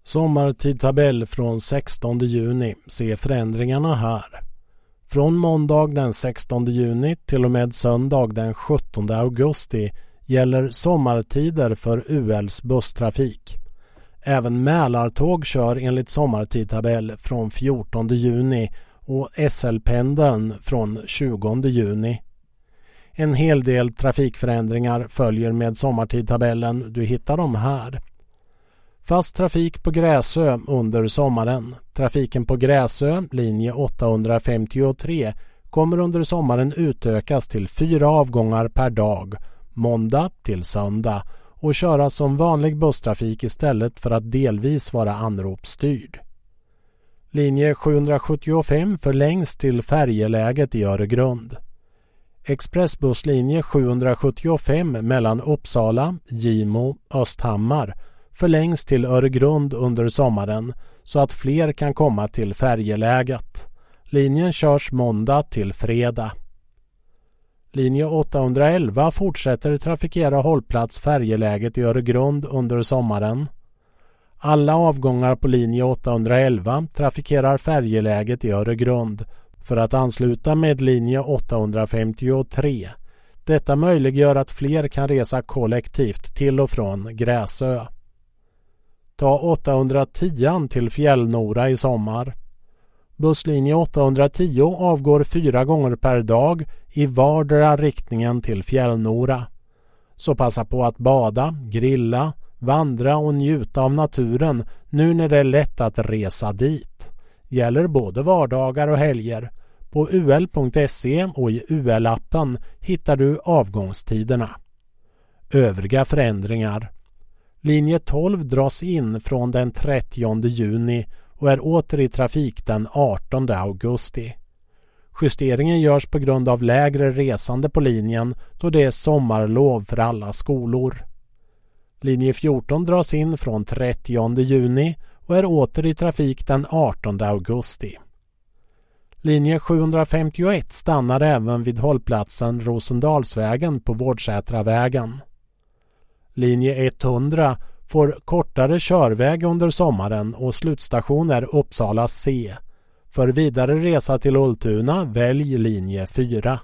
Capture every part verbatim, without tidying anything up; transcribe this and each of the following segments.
Sommartidtabell från sextonde juni. Se förändringarna här. Från måndag den sextonde juni till och med söndag den sjuttonde augusti gäller sommartider för U L:s busstrafik. Även Mälartåg kör enligt sommartidtabell från fjortonde juni och S L-pendeln från tjugonde juni. En hel del trafikförändringar följer med sommartidtabellen. Du hittar dem här. Fast trafik på Gräsö under sommaren. Trafiken på Gräsö, linje åttahundrafemtiotre, kommer under sommaren utökas till fyra avgångar per dag, måndag till söndag, och köras som vanlig busstrafik istället för att delvis vara anropsstyrd. Linje sjuhundrasjuttiofem förlängs till färjeläget i Öregrund. Expressbusslinje sjuhundrasjuttiofem mellan Uppsala, Gimo, Östhammar förlängs till Öregrund under sommaren så att fler kan komma till färjeläget. Linjen körs måndag till fredag. Linje åttahundraelva fortsätter trafikera hållplats färjeläget i Öregrund under sommaren. Alla avgångar på linje åttahundraelva trafikerar färjeläget i Öregrund för att ansluta med linje åttahundrafemtiotre. Detta möjliggör att fler kan resa kollektivt till och från Gräsö. Ta åttahundratio till Fjällnora i sommar. Busslinje åttahundratio avgår fyra gånger per dag i vardera riktningen till Fjällnora. Så passa på att bada, grilla, vandra och njuta av naturen nu när det är lätt att resa dit. Gäller både vardagar och helger. På u l punkt se och i U L-appen hittar du avgångstiderna. Övriga förändringar. Linje tolv dras in från den trettionde juni och är åter i trafik den artonde augusti. Justeringen görs på grund av lägre resande på linjen då det är sommarlov för alla skolor. Linje fjorton dras in från trettionde juni och är åter i trafik den artonde augusti. Linje sjuhundrafemtioett stannar även vid hållplatsen Rosendalsvägen på Vårdsätravägen. Linje hundra får kortare körväg under sommaren och slutstation är Uppsala C. För vidare resa till Ultuna välj linje fyra.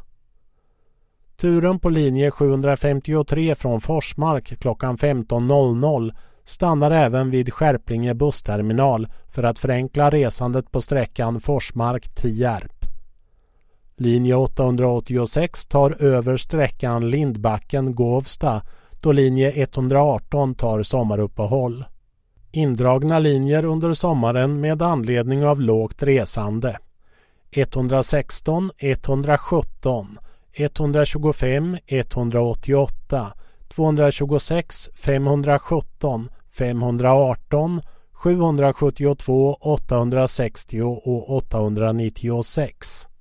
Turen på linje sjuhundrafemtiotre från Forsmark klockan femton noll noll stannar även vid Skärplinge bussterminal för att förenkla resandet på sträckan Forsmark-Tierp. Linje åttahundraåttiosex tar över sträckan Lindbacken-Gåvsta då linje etthundraarton tar sommaruppehåll. Indragna linjer under sommaren med anledning av lågt resande. etthundrasexton, etthundrasjutton, etthundratjugofem, etthundraåttioåtta, tvåhundratjugosex, femhundrasjutton, femhundraarton, sjuhundrasjuttiotvå, åttahundrasextio och åttahundranittiosex.